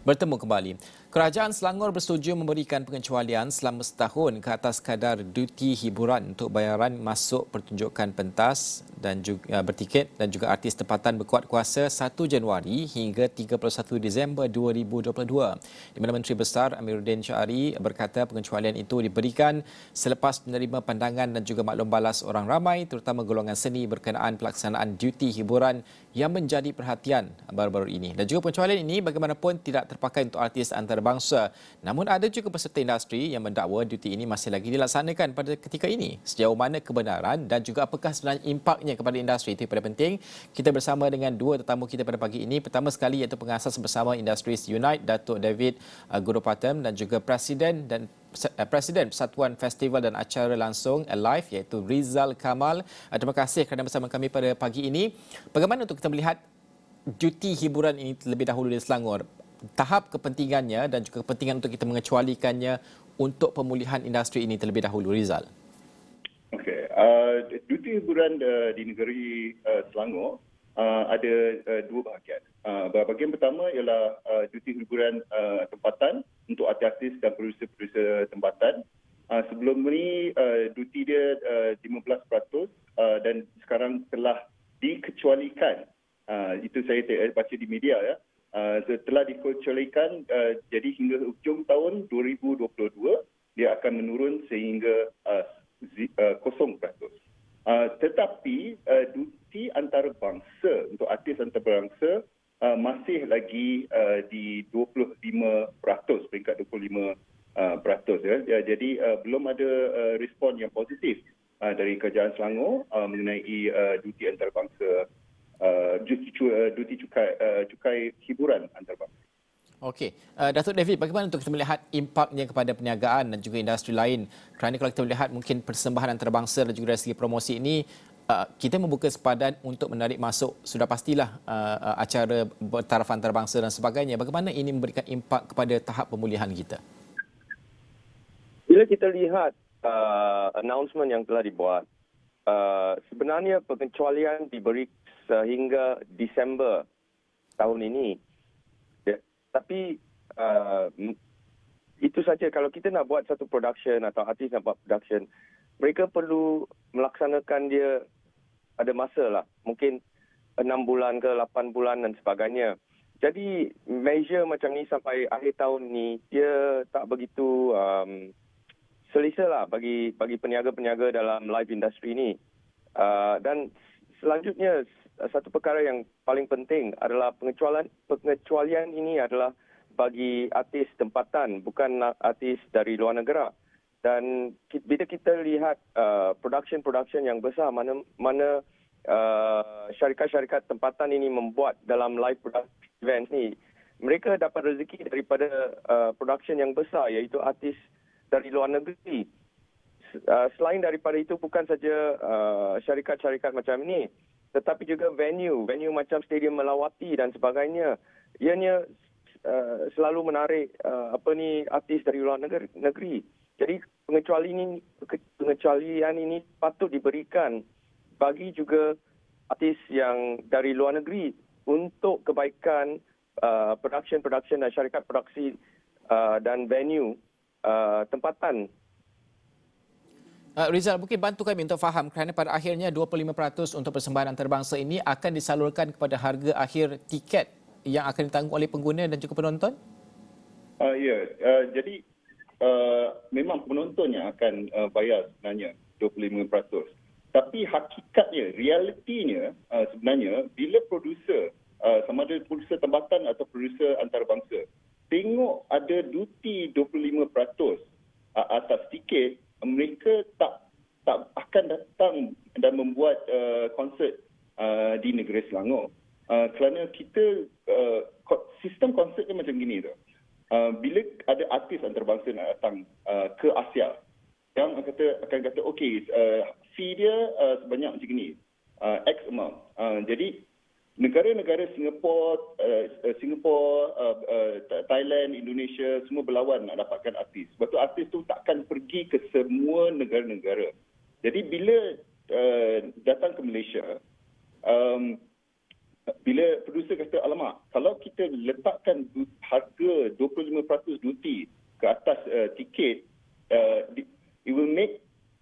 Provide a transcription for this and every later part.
Bertemu kembali. Kerajaan Selangor bersetuju memberikan pengecualian selama setahun ke atas kadar duti hiburan untuk bayaran masuk pertunjukan pentas dan juga bertiket dan juga artis tempatan berkuat kuasa 1 Januari hingga 31 Disember 2022. Di mana Menteri Besar Amiruddin Syari berkata pengecualian itu diberikan selepas menerima pandangan dan juga maklum balas orang ramai terutama golongan seni berkenaan pelaksanaan duti hiburan yang menjadi perhatian baru-baru ini. Dan juga pengecualian ini bagaimanapun tidak terpakai untuk artis antarabangsa. Namun ada juga peserta industri yang mendakwa duti ini masih lagi dilaksanakan pada ketika ini. Sejauh mana kebenaran dan juga apakah sebenarnya impaknya kepada industri, itu yang paling penting. Kita bersama dengan dua tetamu kita pada pagi ini. Pertama sekali iaitu pengasas bersama Industries Unite, Datuk David Gurupatam dan juga Presiden Persatuan Festival dan Acara Langsung Alive iaitu Rizal Kamal. Terima kasih kerana bersama kami pada pagi ini. Bagaimana untuk kita melihat duti hiburan ini terlebih dahulu di Selangor? Tahap kepentingannya dan juga kepentingan untuk kita mengecualikannya untuk pemulihan industri ini terlebih dahulu, Rizal. Okey, duti hiburan di negeri Selangor ada dua bahagian. Bahagian pertama ialah duti hiburan tempatan untuk artis dan produser-produser tempatan. Sebelum ini duti dia 15% dan sekarang telah dikecualikan. Itu saya baca di media ya. Telah dikecualikan jadi hingga hujung tahun 2022 dia akan menurun sehingga 0%. Tetapi duti antarabangsa untuk artis antarabangsa masih lagi di 25%, peringkat 25%. Ya. Jadi belum ada respon yang positif dari Kerajaan Selangor mengenai duti antarabangsa, duti cukai hiburan antarabangsa. Okey, Datuk David, bagaimana untuk kita melihat impaknya kepada perniagaan dan juga industri lain? Kerana kalau kita melihat mungkin persembahan antarabangsa dan juga dari segi promosi ini, kita membuka sepadan untuk menarik masuk sudah pastilah acara bertaraf antarabangsa dan sebagainya. Bagaimana ini memberikan impak kepada tahap pemulihan kita? Bila kita lihat announcement yang telah dibuat, sebenarnya pengecualian diberi sehingga Disember tahun ini. Tapi itu saja. Kalau kita nak buat satu production atau artis nak buat production, mereka perlu melaksanakan dia ada masa lah. Mungkin 6 bulan ke 8 bulan dan sebagainya. Jadi measure macam ni sampai akhir tahun ni, dia tak begitu selesa lah bagi peniaga-peniaga dalam live industry ni. Dan selanjutnya, satu perkara yang paling penting adalah pengecualian ini adalah bagi artis tempatan, bukan artis dari luar negara. Dan bila kita lihat production yang besar, mana syarikat-syarikat tempatan ini membuat dalam live event ni, mereka dapat rezeki daripada production yang besar, iaitu artis dari luar negeri. Selain daripada itu, bukan saja syarikat-syarikat macam ini, tetapi juga venue macam Stadium Melawati dan sebagainya. Ianya selalu menarik artis dari luar negeri. Jadi pengecualian ini patut diberikan bagi juga artis yang dari luar negeri untuk kebaikan production dan syarikat produksi dan venue tempatan. Rizal, mungkin bantu kami untuk faham kerana pada akhirnya 25% untuk persembahan antarabangsa ini akan disalurkan kepada harga akhir tiket yang akan ditanggung oleh pengguna dan juga penonton? Jadi memang penonton yang akan bayar sebenarnya 25%. Tapi hakikatnya, realitinya sebenarnya bila produser, sama ada produser tempatan atau produser antarabangsa, tengok ada duti 25% atas tiket, mereka tak akan datang dan membuat konsert di negeri Selangor. Kerana kita sistem konsert dia macam gini tu. Bila ada artis antarabangsa nak datang ke Asia, yang akan kata okey, fee dia sebanyak macam ni, X amount. Jadi negara-negara Singapura, Thailand, Indonesia semua berlawan nak dapatkan artis. Sebab tu artis tu takkan pergi ke semua negara-negara. Jadi bila datang ke Malaysia, bila producer kata, alamak, kalau kita letakkan harga 25% duty ke atas tiket, it will make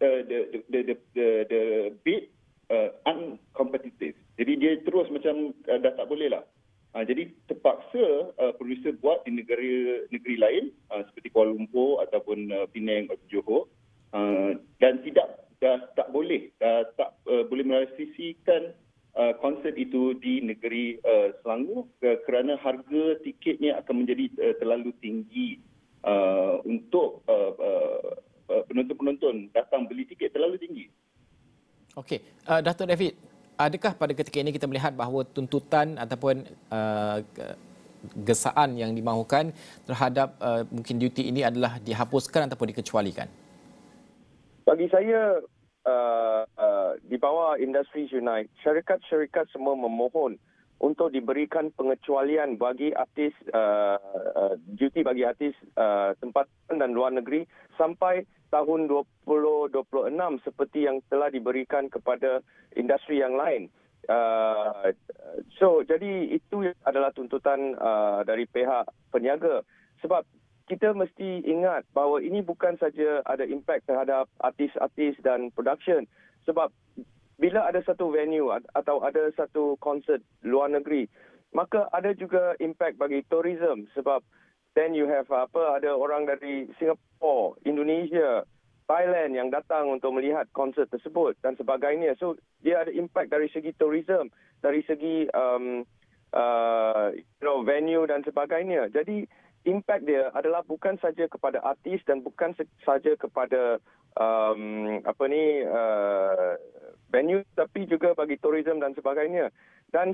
the bid uncompetitive. Jadi dia terus macam dah tak boleh lah. Jadi terpaksa producer buat di negeri lain seperti Kuala Lumpur ataupun Penang atau Johor, dan tak boleh merealisasikan konsert itu di negeri Selangor kerana harga tiketnya akan menjadi terlalu tinggi untuk penonton-penonton datang beli tiket, terlalu tinggi. Okey, Dato' David, adakah pada ketika ini kita melihat bahawa tuntutan ataupun gesaan yang dimahukan terhadap mungkin duty ini adalah dihapuskan ataupun dikecualikan? Bagi saya, di bawah Industries Unite, syarikat-syarikat semua memohon untuk diberikan pengecualian bagi artis, duty bagi artis tempatan dan luar negeri sampai tahun 2026 seperti yang telah diberikan kepada industri yang lain. Jadi itu adalah tuntutan dari pihak peniaga. Sebab kita mesti ingat bahawa ini bukan saja ada impact terhadap artis-artis dan production. Sebab bila ada satu venue atau ada satu konsert luar negeri, maka ada juga impact bagi tourism. Sebab then you have ada orang dari Singapore, Indonesia, Thailand yang datang untuk melihat konsert tersebut dan sebagainya. So dia ada impact dari segi tourism, dari segi venue dan sebagainya. Jadi impact dia adalah bukan saja kepada artis dan bukan saja kepada venue, tapi juga bagi tourism dan sebagainya. Dan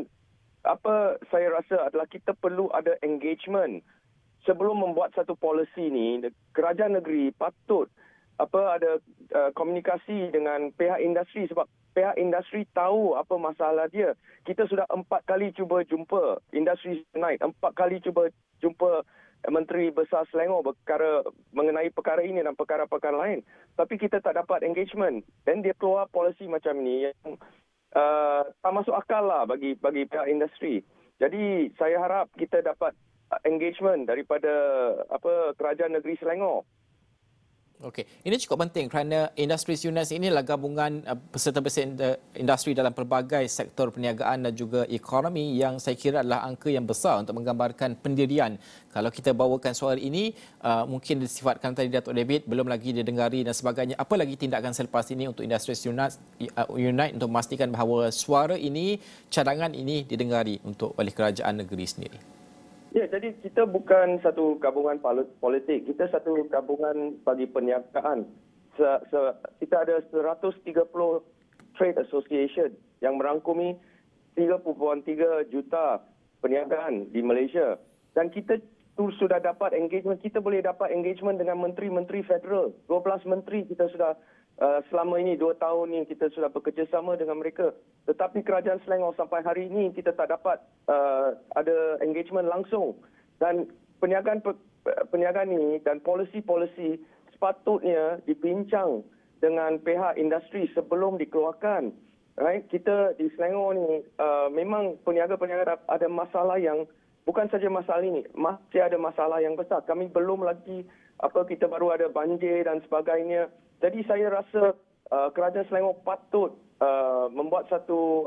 apa saya rasa adalah kita perlu ada engagement sebelum membuat satu policy ni. Kerajaan negeri patut ada komunikasi dengan pihak industri, sebab pihak industri tahu apa masalah dia. Kita sudah 4 kali cuba jumpa Industries Unite, 4 kali cuba jumpa Menteri Besar Selangor mengenai perkara ini dan perkara-perkara lain. Tapi kita tak dapat engagement. Dan dia keluar polisi macam ni yang tak masuk akal lah bagi pihak industri. Jadi saya harap kita dapat engagement daripada kerajaan negeri Selangor. Okey, ini cukup penting kerana Industries Unite ini adalah gabungan peserta-peserta industri dalam pelbagai sektor perniagaan dan juga ekonomi yang saya kira adalah angka yang besar untuk menggambarkan pendirian. Kalau kita bawakan suara ini, mungkin disifatkan tadi Dato' David, belum lagi didengari dan sebagainya. Apa lagi tindakan selepas ini untuk Industries Unite untuk memastikan bahawa suara ini, cadangan ini didengari untuk oleh kerajaan negeri sendiri? Ya, jadi kita bukan satu gabungan politik. Kita satu gabungan bagi perniagaan. Kita ada 130 trade association yang merangkumi 3.3 juta perniagaan di Malaysia. Dan kita tu sudah dapat engagement. Kita boleh dapat engagement dengan menteri-menteri federal. 12 menteri kita sudah selama ini 2 tahun ni kita sudah bekerjasama dengan mereka. Tetapi kerajaan Selangor sampai hari ini kita tak dapat ada engagement langsung. Dan perniagaan ni dan polisi-polisi sepatutnya dibincang dengan pihak industri sebelum dikeluarkan. Right? Kita di Selangor ni memang peniaga-peniaga ada masalah yang bukan saja masalah ini, masih ada masalah yang besar. Kami belum lagi kita baru ada banjir dan sebagainya. Jadi saya rasa kerajaan Selangor patut membuat satu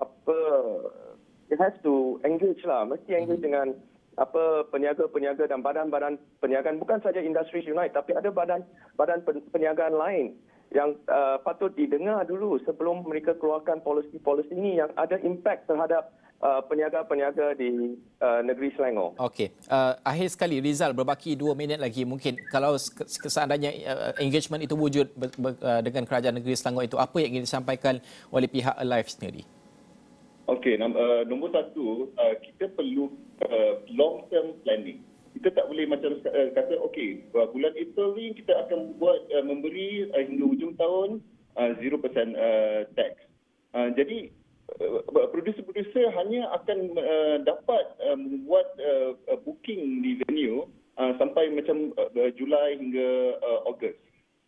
it has to engage lah, mesti engage dengan peniaga-peniaga dan badan-badan perniagaan, bukan saja Industries Unite tapi ada badan perniagaan lain yang patut didengar dulu sebelum mereka keluarkan polisi-polisi ini yang ada impact terhadap peniaga-peniaga di negeri Selangor. Okey. Akhir sekali, Rizal, berbaki 2 minit lagi. Mungkin kalau seandainya engagement itu wujud dengan kerajaan negeri Selangor itu, apa yang ingin disampaikan oleh pihak Alive sendiri? Okey, nombor satu, kita perlu long term planning. Kita tak boleh macam kata, okey, bulan April ni kita akan memberi hingga hujung tahun 0% tax. Jadi producer-producer hanya akan dapat membuat booking di venue sampai macam Julai hingga Ogos.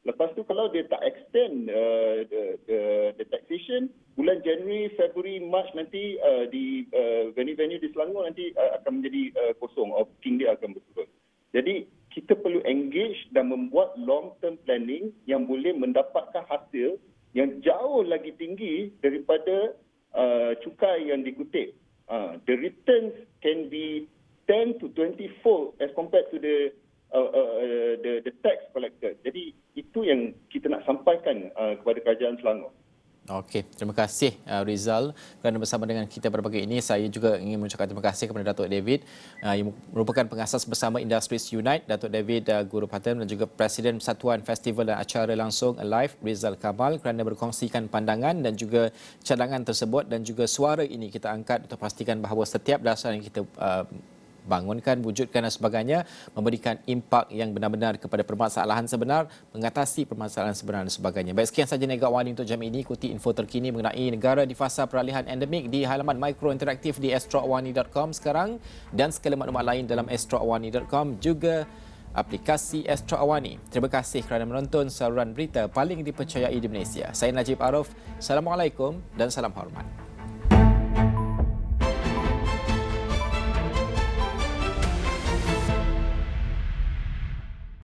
Lepas tu kalau dia tak extend the taxation, bulan Januari, Februari, Mac nanti di venue-venue di Selangor nanti akan menjadi kosong, or booking dia akan berturun. Jadi kita perlu engage dan membuat long term planning yang boleh mendapatkan hasil yang jauh lagi tinggi daripada cukai yang dikutip. The returns can be 10 to 20 fold as compared to the tax collected. Jadi itu yang kita nak sampaikan kepada kerajaan Selangor. Okey, terima kasih Rizal kerana bersama dengan kita pada pagi ini. Saya juga ingin mengucapkan terima kasih kepada Datuk David yang merupakan pengasas bersama Industries Unite, Datuk David Guru Patem, dan juga Presiden Persatuan Festival dan Acara Langsung Alive, Rizal Kamal, kerana berkongsikan pandangan dan juga cadangan tersebut, dan juga suara ini kita angkat untuk pastikan bahawa setiap dasar yang kita bangunkan, wujudkan dan sebagainya memberikan impak yang benar-benar kepada permasalahan sebenar, mengatasi permasalahan sebenar dan sebagainya. Baik, sekian sahaja Negara Awani untuk jam ini. Ikuti info terkini mengenai negara di fasa peralihan endemik di halaman Mikro Interaktif di astroawani.com sekarang, dan segala maklumat lain dalam astroawani.com, juga aplikasi Astro Awani. Terima kasih kerana menonton saluran berita paling dipercayai di Malaysia. Saya Najib Arif. Assalamualaikum dan salam hormat.